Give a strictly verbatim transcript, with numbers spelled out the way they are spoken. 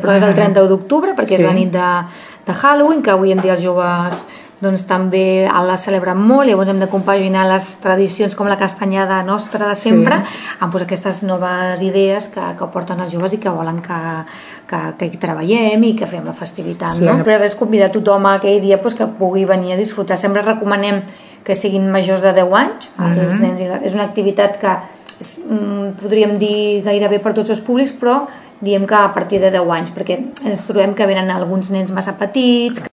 però és el trenta d'octubre perquè és la nit de, de Halloween, que avui en dia els joves doncs també la celebren molt, llavors hem de compaginar les tradicions com la castanyada nostra de sempre sí. amb pues, aquestes noves idees que, que porten els joves i que volen que, que, que hi treballem i que fem la festivitat, sí, no? Però res, convidar tothom aquell dia pues, que pugui venir a disfrutar. Sempre recomanem que siguin majors de deu anys, mm-hmm. els nens i les... és una activitat que és, podríem dir gairebé per tots els públics, però diem que a partir de deu anys, perquè ens trobem que venen alguns nens massa petits,